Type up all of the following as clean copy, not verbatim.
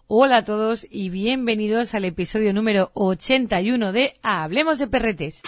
Hola a todos y bienvenidos al episodio número 81 de Hablemos de Perretes.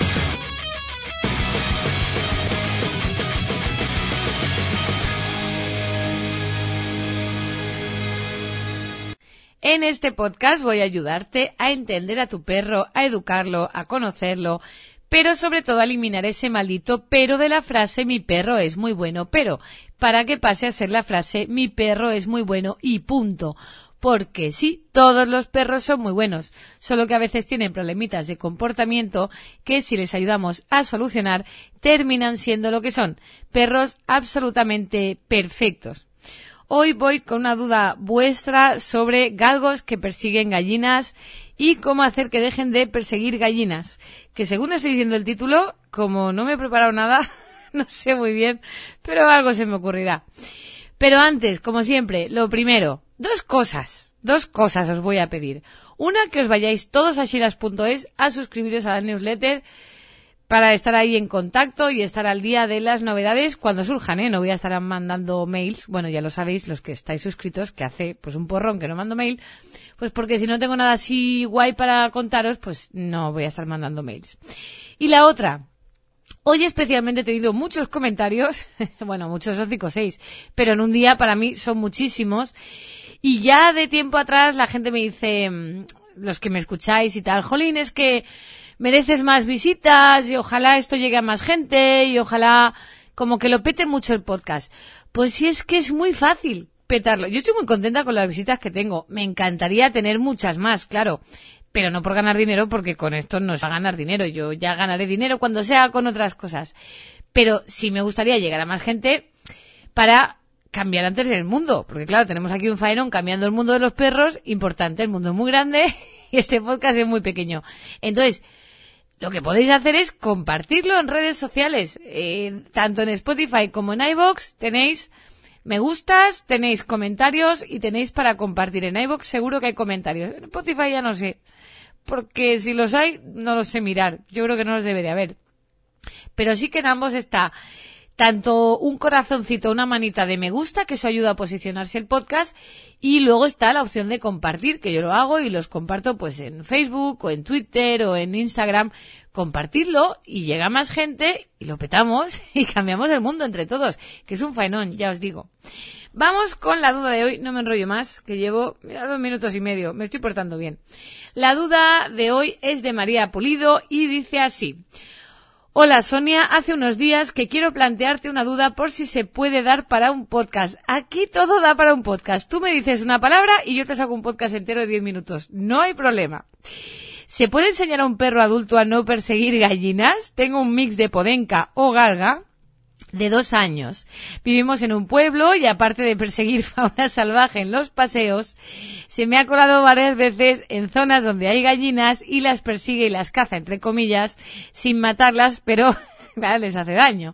En este podcast voy a ayudarte a entender a tu perro, a educarlo, a conocerlo, pero sobre todo a eliminar ese maldito pero de la frase mi perro es muy bueno, pero para que pase a ser la frase mi perro es muy bueno y punto. Porque sí, todos los perros son muy buenos, solo que a veces tienen problemitas de comportamiento que si les ayudamos a solucionar terminan siendo lo que son, perros absolutamente perfectos. Hoy voy con una duda vuestra sobre galgos que persiguen gallinas y cómo hacer que dejen de perseguir gallinas, que según estoy diciendo el título, como no me he preparado nada, no sé muy bien, pero algo se me ocurrirá. Pero antes, como siempre, lo primero, dos cosas os voy a pedir. Una, que os vayáis todos a shilas.es a suscribiros a la newsletter para estar ahí en contacto y estar al día de las novedades cuando surjan, No voy a estar mandando mails, bueno, ya lo sabéis los que estáis suscritos, que hace pues un porrón que no mando mail, pues porque si no tengo nada así guay para contaros, pues no voy a estar mandando mails. Y la otra, hoy especialmente he tenido muchos comentarios, bueno, muchos son 5 o 6, pero en un día para mí son muchísimos. Y ya de tiempo atrás la gente me dice, los que me escucháis y tal, jolín, es que mereces más visitas y ojalá esto llegue a más gente y ojalá como que lo pete mucho el podcast. Pues sí, es que es muy fácil petarlo. Yo estoy muy contenta con las visitas que tengo. Me encantaría tener muchas más, claro. Pero no por ganar dinero, porque con esto no se va a ganar dinero. Yo ya ganaré dinero cuando sea con otras cosas. Pero sí me gustaría llegar a más gente para cambiar antes del mundo. Porque claro, tenemos aquí un faenón cambiando el mundo de los perros. Importante, el mundo es muy grande y este podcast es muy pequeño. Entonces, lo que podéis hacer es compartirlo en redes sociales. Tanto en Spotify como en iVoox tenéis me gustas, tenéis comentarios y tenéis para compartir. En iVoox seguro que hay comentarios. En Spotify ya no sé. Porque si los hay, no los sé mirar. Yo creo que no los debe de haber. Pero sí que en ambos está tanto un corazoncito, una manita de me gusta, que eso ayuda a posicionarse el podcast, y luego está la opción de compartir, que yo lo hago y los comparto pues en Facebook o en Twitter o en Instagram. Compartirlo y llega más gente y lo petamos y cambiamos el mundo entre todos, que es un faenón, ya os digo. Vamos con la duda de hoy, no me enrollo más, que llevo, 2 minutos y medio, me estoy portando bien. La duda de hoy es de María Pulido y dice así: hola Sonia, hace unos días que quiero plantearte una duda por si se puede dar para un podcast. Aquí todo da para un podcast. Tú me dices una palabra y yo te saco un podcast entero de 10 minutos. No hay problema. ¿Se puede enseñar a un perro adulto a no perseguir gallinas? Tengo un mix de podenca o galga de 2 años. Vivimos en un pueblo y aparte de perseguir fauna salvaje en los paseos, se me ha colado varias veces en zonas donde hay gallinas y las persigue y las caza, entre comillas, sin matarlas, pero les hace daño.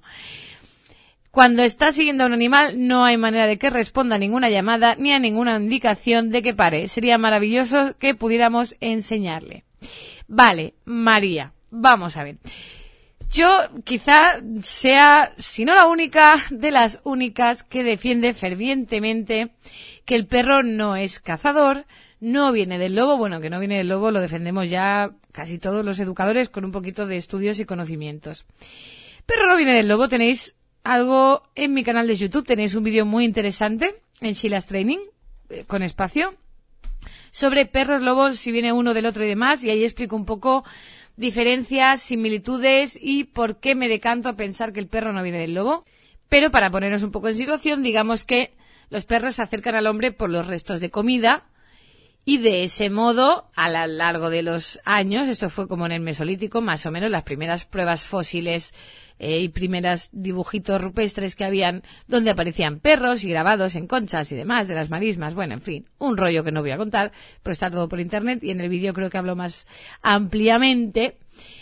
Cuando está siguiendo a un animal no hay manera de que responda a ninguna llamada ni a ninguna indicación de que pare. Sería maravilloso que pudiéramos enseñarle. Vale, María, vamos a ver. Yo quizá sea, si no la única, de las únicas que defiende fervientemente que el perro no es cazador, no viene del lobo. Bueno, que no viene del lobo lo defendemos ya casi todos los educadores con un poquito de estudios y conocimientos. Perro no viene del lobo, tenéis algo en mi canal de YouTube, tenéis un vídeo muy interesante en Shilas Training, con espacio, sobre perros lobos, si viene uno del otro y demás, y ahí explico un poco diferencias, similitudes y por qué me decanto a pensar que el perro no viene del lobo. Pero para ponernos un poco en situación, digamos que los perros se acercan al hombre por los restos de comida y de ese modo, a lo largo de los años, esto fue como en el Mesolítico, más o menos las primeras pruebas fósiles y primeras dibujitos rupestres que habían donde aparecían perros y grabados en conchas y demás de las marismas. Bueno, en fin, un rollo que no voy a contar, pero está todo por internet y en el vídeo creo que hablo más ampliamente.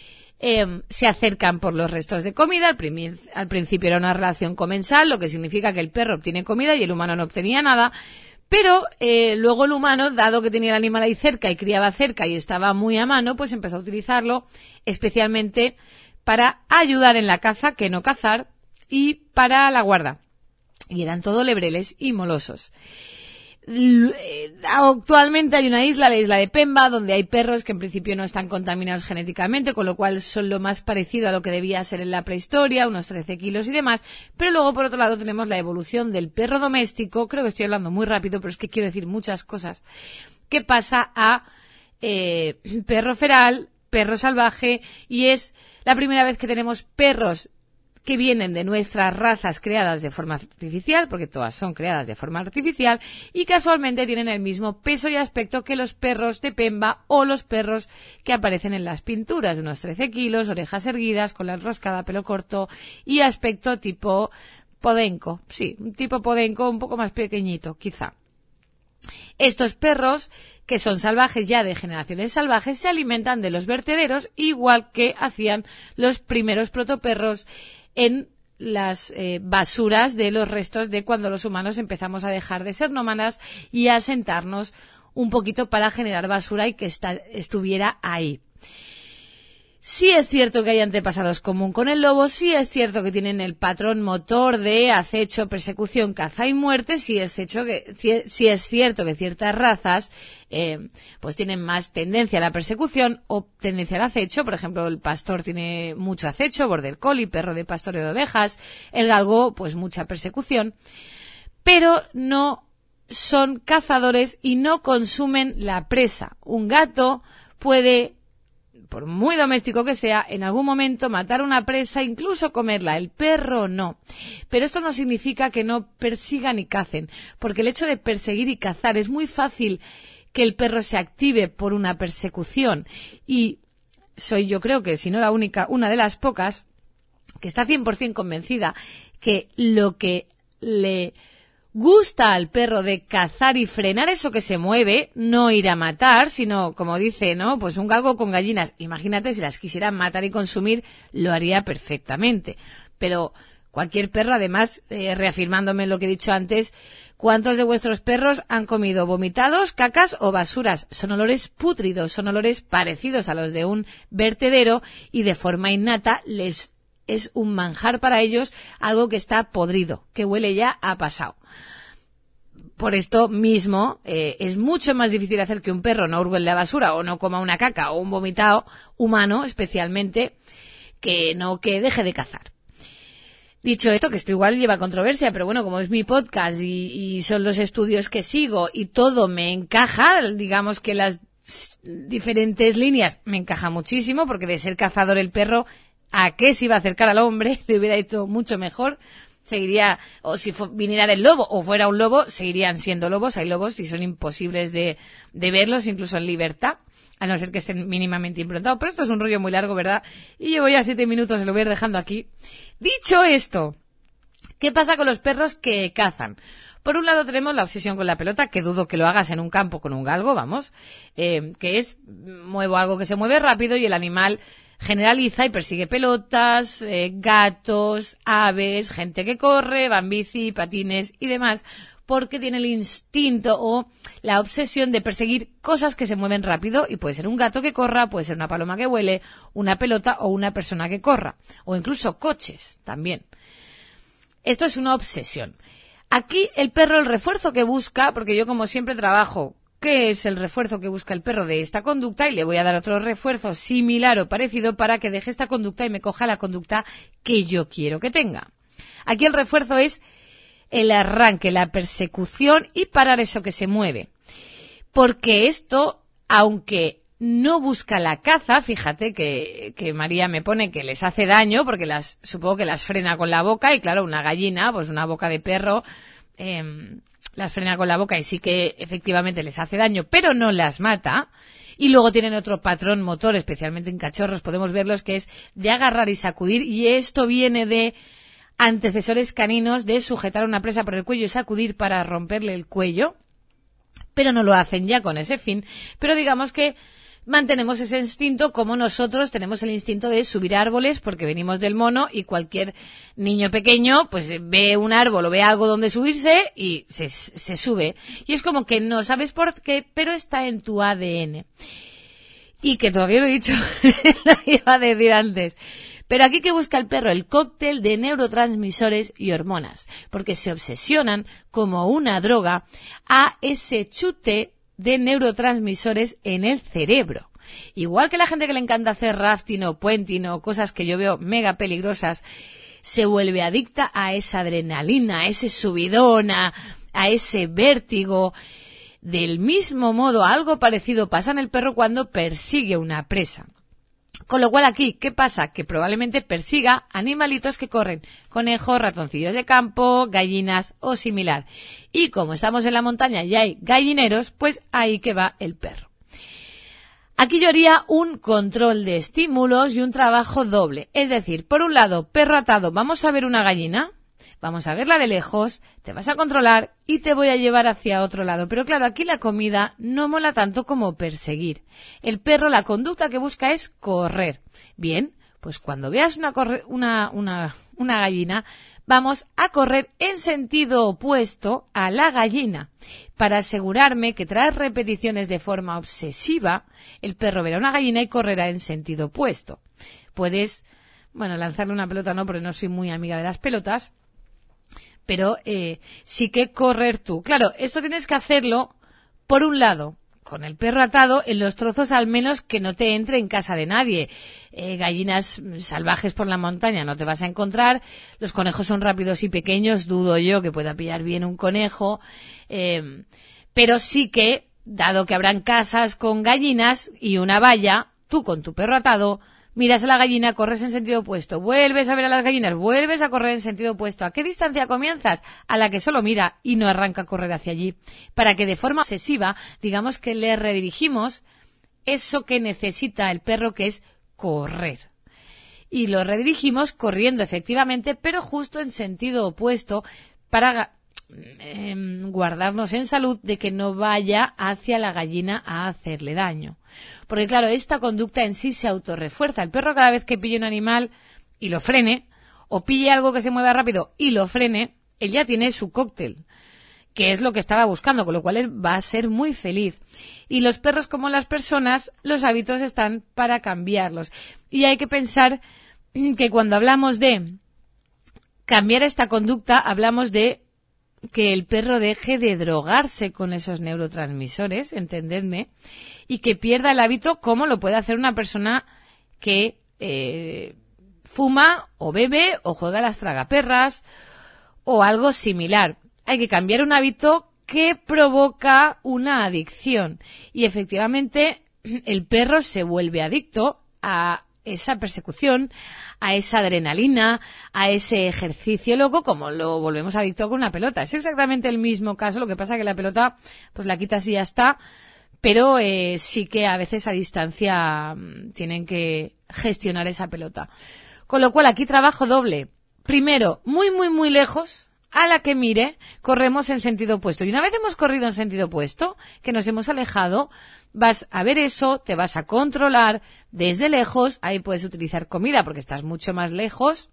Se acercan por los restos de comida. Al principio era una relación comensal, lo que significa que el perro obtiene comida y el humano no obtenía nada. Pero luego el humano, dado que tenía el animal ahí cerca y criaba cerca y estaba muy a mano, pues empezó a utilizarlo especialmente para ayudar en la caza, que no cazar, y para la guarda. Y eran todo lebreles y molosos. Actualmente hay una isla, la isla de Pemba, donde hay perros que en principio no están contaminados genéticamente, con lo cual son lo más parecido a lo que debía ser en la prehistoria, unos 13 kilos y demás. Pero luego, por otro lado, tenemos la evolución del perro doméstico. Creo que estoy hablando muy rápido, pero es que quiero decir muchas cosas. Que pasa a perro feral, perro salvaje, y es la primera vez que tenemos perros que vienen de nuestras razas creadas de forma artificial, porque todas son creadas de forma artificial, y casualmente tienen el mismo peso y aspecto que los perros de Pemba o los perros que aparecen en las pinturas, de unos 13 kilos, orejas erguidas, cola enroscada, pelo corto y aspecto tipo podenco. Sí, un tipo podenco un poco más pequeñito, quizá. Estos perros, que son salvajes ya de generaciones salvajes, se alimentan de los vertederos, igual que hacían los primeros protoperros en las basuras de los restos de cuando los humanos empezamos a dejar de ser nómadas y a sentarnos un poquito para generar basura y que estuviera ahí. Sí es cierto que hay antepasados común con el lobo, sí es cierto que tienen el patrón motor de acecho, persecución, caza y muerte, sí es cierto que ciertas razas pues tienen más tendencia a la persecución o tendencia al acecho. Por ejemplo, el pastor tiene mucho acecho, border collie, perro de pastoreo de ovejas, el galgo pues mucha persecución, pero no son cazadores y no consumen la presa. Un gato puede, por muy doméstico que sea, en algún momento matar una presa, incluso comerla. El perro no. Pero esto no significa que no persigan y cacen, porque el hecho de perseguir y cazar es muy fácil que el perro se active por una persecución. Y soy, yo creo que si no la única, una de las pocas que está 100% convencida que lo que le gusta al perro de cazar y frenar eso que se mueve, no ir a matar, sino, como dice, ¿no? Pues un galgo con gallinas. Imagínate, si las quisiera matar y consumir, lo haría perfectamente. Pero cualquier perro, además, reafirmándome lo que he dicho antes, ¿cuántos de vuestros perros han comido vomitados, cacas o basuras? Son olores pútridos, son olores parecidos a los de un vertedero y de forma innata les es un manjar para ellos, algo que está podrido, que huele ya a pasado. Por esto mismo, es mucho más difícil hacer que un perro no hurgue en la basura o no coma una caca o un vomitado humano, especialmente, que no que deje de cazar. Dicho esto, que esto igual lleva controversia, pero bueno, como es mi podcast y son los estudios que sigo y todo me encaja, digamos que las diferentes líneas me encaja muchísimo, porque de ser cazador el perro, ¿a qué se iba a acercar al hombre? Le hubiera hecho mucho mejor. Seguiría, o si viniera del lobo o fuera un lobo, seguirían siendo lobos. Hay lobos y son imposibles de verlos, incluso en libertad, a no ser que estén mínimamente improntados. Pero esto es un rollo muy largo, ¿verdad? Y llevo ya 7 minutos, se lo voy a ir dejando aquí. Dicho esto, ¿qué pasa con los perros que cazan? Por un lado tenemos la obsesión con la pelota, que dudo que lo hagas en un campo con un galgo, vamos, que es, muevo algo que se mueve rápido y el animal generaliza y persigue pelotas, gatos, aves, gente que corre, va en bici, patines y demás, porque tiene el instinto o la obsesión de perseguir cosas que se mueven rápido, y puede ser un gato que corra, puede ser una paloma que vuele, una pelota o una persona que corra, o incluso coches también. Esto es una obsesión. Aquí el perro, el refuerzo que busca, porque yo como siempre trabajo qué es el refuerzo que busca el perro de esta conducta, y le voy a dar otro refuerzo similar o parecido para que deje esta conducta y me coja la conducta que yo quiero que tenga. Aquí el refuerzo es el arranque, la persecución y parar eso que se mueve. Porque esto, aunque no busca la caza, fíjate que María me pone que les hace daño, porque supongo que las frena con la boca, y claro, una gallina, pues una boca de perro, las frena con la boca y sí que efectivamente les hace daño, pero no las mata. Y luego tienen otro patrón motor, especialmente en cachorros, podemos verlos, que es de agarrar y sacudir, y esto viene de antecesores caninos, de sujetar una presa por el cuello y sacudir para romperle el cuello, pero no lo hacen ya con ese fin. Pero digamos que mantenemos ese instinto, como nosotros tenemos el instinto de subir árboles, porque venimos del mono, y cualquier niño pequeño pues ve un árbol o ve algo donde subirse y se sube. Y es como que no sabes por qué, pero está en tu ADN. Y que todavía lo he dicho, lo iba a decir antes. Pero aquí que busca el perro el cóctel de neurotransmisores y hormonas, porque se obsesionan como una droga a ese chute de neurotransmisores en el cerebro. Igual que la gente que le encanta hacer rafting o puenting o cosas que yo veo mega peligrosas, se vuelve adicta a esa adrenalina, a ese subidón, a ese vértigo. Del mismo modo, algo parecido pasa en el perro cuando persigue una presa. Con lo cual aquí, ¿qué pasa? Que probablemente persiga animalitos que corren, conejos, ratoncillos de campo, gallinas o similar. Y como estamos en la montaña y hay gallineros, pues ahí que va el perro. Aquí yo haría un control de estímulos y un trabajo doble. Es decir, por un lado, perro atado, vamos a ver una gallina, vamos a verla de lejos, te vas a controlar y te voy a llevar hacia otro lado. Pero claro, aquí la comida no mola tanto como perseguir. El perro, la conducta que busca es correr. Bien, pues cuando veas una gallina, vamos a correr en sentido opuesto a la gallina. Para asegurarme que tras repeticiones de forma obsesiva, el perro verá una gallina y correrá en sentido opuesto. Puedes, lanzarle una pelota no, porque no soy muy amiga de las pelotas, pero sí que correr tú. Claro, esto tienes que hacerlo, por un lado, con el perro atado en los trozos al menos que no te entre en casa de nadie. Gallinas salvajes por la montaña no te vas a encontrar. Los conejos son rápidos y pequeños, dudo yo que pueda pillar bien un conejo. Pero sí que, dado que habrán casas con gallinas y una valla, tú con tu perro atado miras a la gallina, corres en sentido opuesto, vuelves a ver a las gallinas, vuelves a correr en sentido opuesto. ¿A qué distancia comienzas? A la que solo mira y no arranca a correr hacia allí. Para que de forma obsesiva, digamos que le redirigimos eso que necesita el perro, que es correr. Y lo redirigimos corriendo efectivamente, pero justo en sentido opuesto para guardarnos en salud de que no vaya hacia la gallina a hacerle daño. Porque claro, esta conducta en sí se autorrefuerza. El perro cada vez que pille un animal y lo frene, o pille algo que se mueva rápido y lo frene, él ya tiene su cóctel, que es lo que estaba buscando, con lo cual él va a ser muy feliz. Y los perros, como las personas, los hábitos están para cambiarlos. Y hay que pensar que cuando hablamos de cambiar esta conducta, hablamos de que el perro deje de drogarse con esos neurotransmisores, entendedme, y que pierda el hábito como lo puede hacer una persona que fuma o bebe o juega a las tragaperras o algo similar. Hay que cambiar un hábito que provoca una adicción y efectivamente el perro se vuelve adicto a esa persecución, a esa adrenalina, a ese ejercicio loco, como lo volvemos adicto con una pelota. Es exactamente el mismo caso, lo que pasa que la pelota pues la quitas y ya está, pero sí que a veces a distancia tienen que gestionar esa pelota. Con lo cual aquí trabajo doble. Primero, muy muy muy lejos, a la que mire, corremos en sentido opuesto. Y una vez hemos corrido en sentido opuesto, que nos hemos alejado, vas a ver eso, te vas a controlar desde lejos, ahí puedes utilizar comida porque estás mucho más lejos,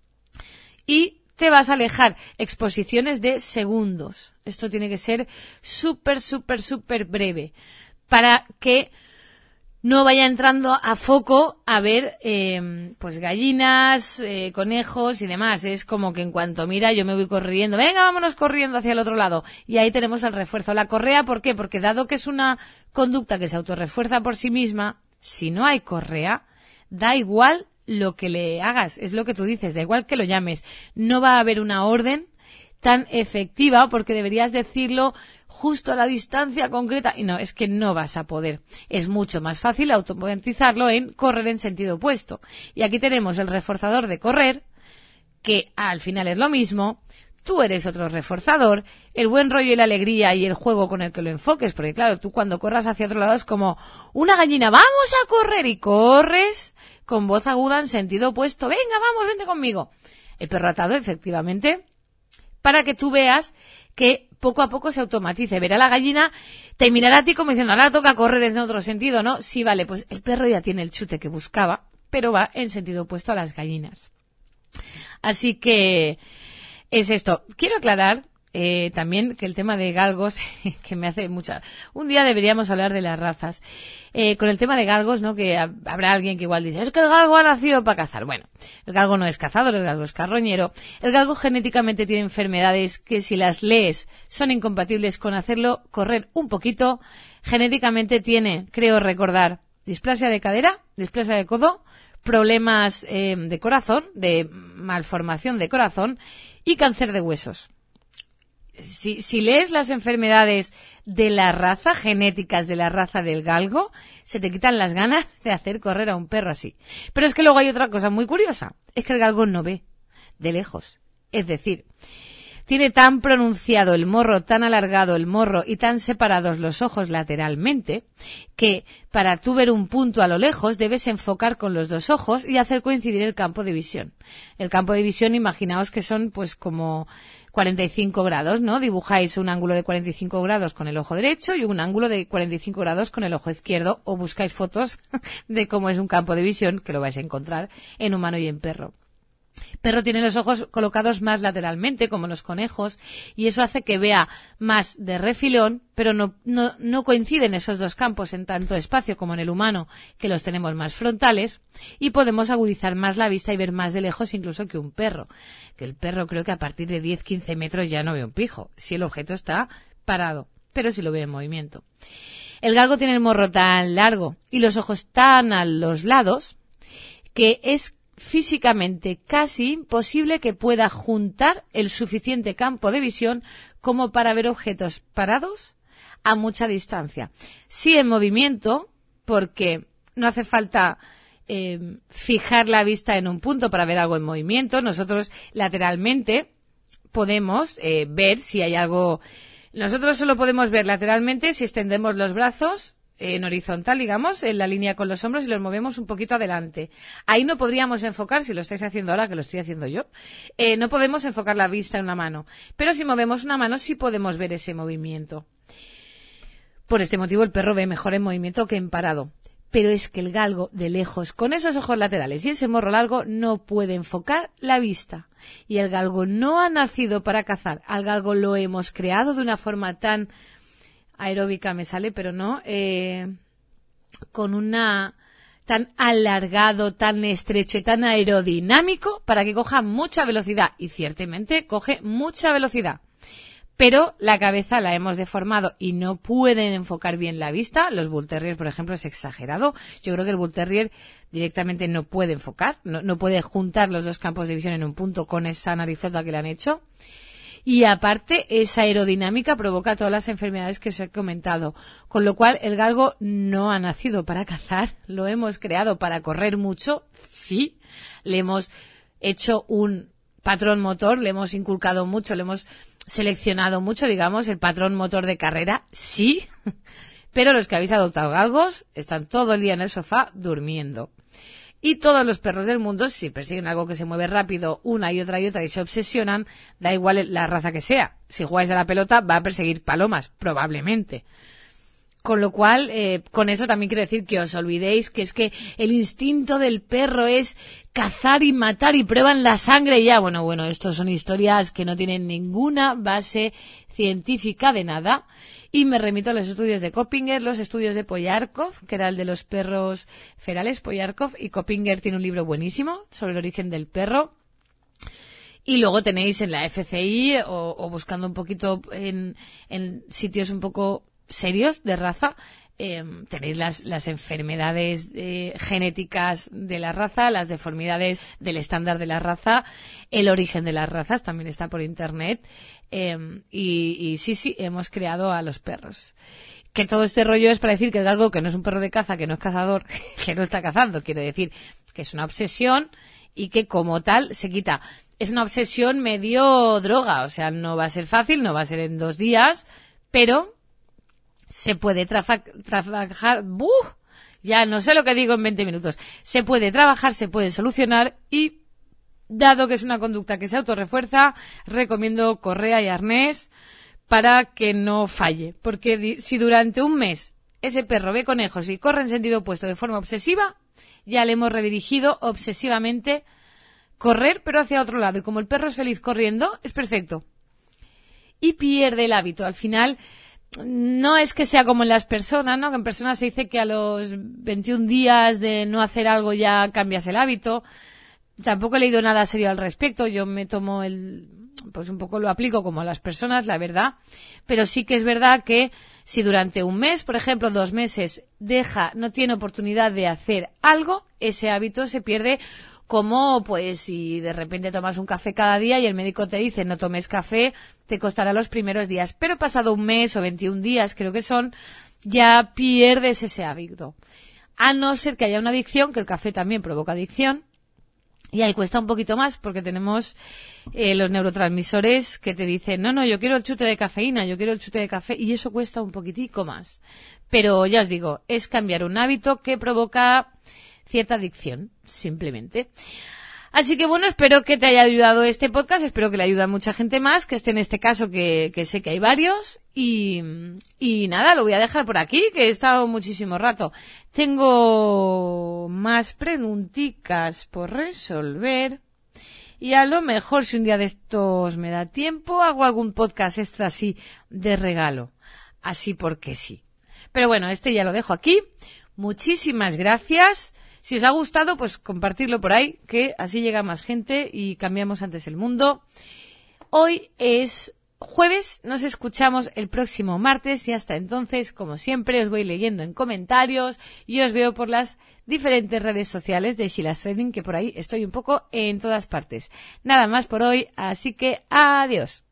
y te vas a alejar. Exposiciones de segundos. Esto tiene que ser súper, súper, súper breve, para que no vaya entrando a foco a ver pues gallinas, conejos y demás. Es como que en cuanto mira yo me voy corriendo, venga, vámonos corriendo hacia el otro lado. Y ahí tenemos el refuerzo. La correa, ¿por qué? Porque dado que es una conducta que se autorrefuerza por sí misma, si no hay correa, da igual lo que le hagas. Es lo que tú dices, da igual que lo llames. No va a haber una orden tan efectiva porque deberías decirlo justo a la distancia concreta y no, es que no vas a poder. Es mucho más fácil automatizarlo en correr en sentido opuesto. Y aquí tenemos el reforzador de correr, que al final es lo mismo. Tú eres otro reforzador, el buen rollo y la alegría y el juego con el que lo enfoques, porque claro, tú cuando corras hacia otro lado es como una gallina, vamos a correr, y corres con voz aguda en sentido opuesto, venga, vamos, vente conmigo. El perro atado, efectivamente, para que tú veas que poco a poco se automatice. Verá la gallina, te mirará a ti como diciendo, ahora toca correr en otro sentido, ¿no? Sí, vale, pues el perro ya tiene el chute que buscaba, pero va en sentido opuesto a las gallinas. Así que es esto. Quiero aclarar también que el tema de galgos, que me hace mucha... Un día deberíamos hablar de las razas. Con el tema de galgos, ¿no? Que habrá alguien que igual dice, es que el galgo ha nacido para cazar. Bueno, el galgo no es cazador, el galgo es carroñero. El galgo genéticamente tiene enfermedades que si las lees son incompatibles con hacerlo correr un poquito. Genéticamente tiene, creo recordar, displasia de cadera, displasia de codo, problemas de corazón, de malformación de corazón y cáncer de huesos. Si lees las enfermedades de la raza, genéticas de la raza del galgo, se te quitan las ganas de hacer correr a un perro así. Pero es que luego hay otra cosa muy curiosa, es que el galgo no ve de lejos. Es decir, tiene tan pronunciado el morro, tan alargado el morro y tan separados los ojos lateralmente, que para tú ver un punto a lo lejos debes enfocar con los dos ojos y hacer coincidir el campo de visión. El campo de visión, imaginaos que son pues como 45 grados, ¿no? Dibujáis un ángulo de 45 grados con el ojo derecho y un ángulo de 45 grados con el ojo izquierdo, o buscáis fotos de cómo es un campo de visión, que lo vais a encontrar en humano y en perro. Perro tiene los ojos colocados más lateralmente, como los conejos, y eso hace que vea más de refilón, pero no coinciden esos dos campos en tanto espacio como en el humano, que los tenemos más frontales, y podemos agudizar más la vista y ver más de lejos incluso que un perro. Que el perro creo que a partir de 10-15 metros ya no ve un pijo, si el objeto está parado, pero si lo ve en movimiento. El galgo tiene el morro tan largo y los ojos tan a los lados que es físicamente casi imposible que pueda juntar el suficiente campo de visión como para ver objetos parados a mucha distancia. Sí en movimiento, porque no hace falta fijar la vista en un punto para ver algo en movimiento. Nosotros lateralmente podemos ver si hay algo. Nosotros solo podemos ver lateralmente si extendemos los brazos en horizontal, digamos, en la línea con los hombros y los movemos un poquito adelante. Ahí no podríamos enfocar, si lo estáis haciendo ahora, que lo estoy haciendo yo, no podemos enfocar la vista en una mano. Pero si movemos una mano sí podemos ver ese movimiento. Por este motivo el perro ve mejor en movimiento que en parado. Pero es que el galgo de lejos, con esos ojos laterales y ese morro largo, no puede enfocar la vista. Y el galgo no ha nacido para cazar. Al galgo lo hemos creado de una forma tan aeróbica me sale, pero no, con una tan alargado, tan estrecho y tan aerodinámico para que coja mucha velocidad. Y ciertamente coge mucha velocidad. Pero la cabeza la hemos deformado y no pueden enfocar bien la vista. Los Bull Terrier, por ejemplo, es exagerado. Yo creo que el Bull Terrier directamente no puede enfocar, no puede juntar los dos campos de visión en un punto con esa narizota que le han hecho. Y aparte, esa aerodinámica provoca todas las enfermedades que os he comentado. Con lo cual, el galgo no ha nacido para cazar. Lo hemos creado para correr mucho. Sí. Le hemos hecho un patrón motor, le hemos inculcado mucho, le hemos seleccionado mucho, digamos, el patrón motor de carrera. Sí. Pero los que habéis adoptado galgos están todo el día en el sofá durmiendo. Y todos los perros del mundo, si persiguen algo que se mueve rápido una y otra y se obsesionan, da igual la raza que sea. Si jugáis a la pelota, va a perseguir palomas, probablemente. Con lo cual, con eso también quiero decir que os olvidéis que es que el instinto del perro es cazar y matar y prueban la sangre y ya. Bueno, estos son historias que no tienen ninguna base científica de nada. Y me remito a los estudios de Coppinger, los estudios de Poyarkov, que era el de los perros ferales, Poyarkov, y Coppinger tiene un libro buenísimo sobre el origen del perro. Y luego tenéis en la FCI o buscando un poquito en sitios un poco serios de raza, tenéis las enfermedades genéticas de la raza, las deformidades del estándar de la raza, el origen de las razas también está por internet, y sí, hemos creado a los perros. Que todo este rollo es para decir que el galgo, que no es un perro de caza, que no es cazador, que no está cazando, quiere decir que es una obsesión y que como tal se quita. Es una obsesión medio droga, o sea, no va a ser fácil, no va a ser en 2 días, pero se puede trabajar, ya no sé lo que digo en 20 minutos, se puede trabajar, se puede solucionar y, dado que es una conducta que se autorrefuerza, recomiendo correa y arnés para que no falle, porque si durante un mes ese perro ve conejos y corre en sentido opuesto de forma obsesiva, ya le hemos redirigido obsesivamente correr pero hacia otro lado, y como el perro es feliz corriendo, es perfecto. y pierde el hábito. Al final, no es que sea como en las personas, ¿no? Que en personas se dice que a los 21 días de no hacer algo ya cambias el hábito. Tampoco he leído nada serio al respecto. Yo me tomo pues un poco lo aplico como a las personas, la verdad. Pero sí que es verdad que si durante un mes, por ejemplo, 2 meses, no tiene oportunidad de hacer algo, ese hábito se pierde. Como, pues, si de repente tomas un café cada día y el médico te dice no tomes café, te costará los primeros días. Pero pasado un mes o 21 días, creo que son, ya pierdes ese hábito. A no ser que haya una adicción, que el café también provoca adicción. Y ahí cuesta un poquito más porque tenemos los neurotransmisores que te dicen, no, yo quiero el chute de cafeína, yo quiero el chute de café, y eso cuesta un poquitico más. Pero ya os digo, es cambiar un hábito que provoca cierta adicción, simplemente. Así que bueno, espero que te haya ayudado este podcast, espero que le ayude a mucha gente más, que esté en este caso, que sé que hay varios, y nada, lo voy a dejar por aquí, que he estado muchísimo rato. Tengo más preguntitas por resolver, y a lo mejor si un día de estos me da tiempo, hago algún podcast extra así de regalo, así porque sí. Pero bueno, este ya lo dejo aquí. Muchísimas gracias. Si os ha gustado, pues compartirlo por ahí, que así llega más gente y cambiamos antes el mundo. Hoy es jueves, nos escuchamos el próximo martes y hasta entonces, como siempre, os voy leyendo en comentarios y os veo por las diferentes redes sociales de Sheila's Training, que por ahí estoy un poco en todas partes. Nada más por hoy, así que adiós.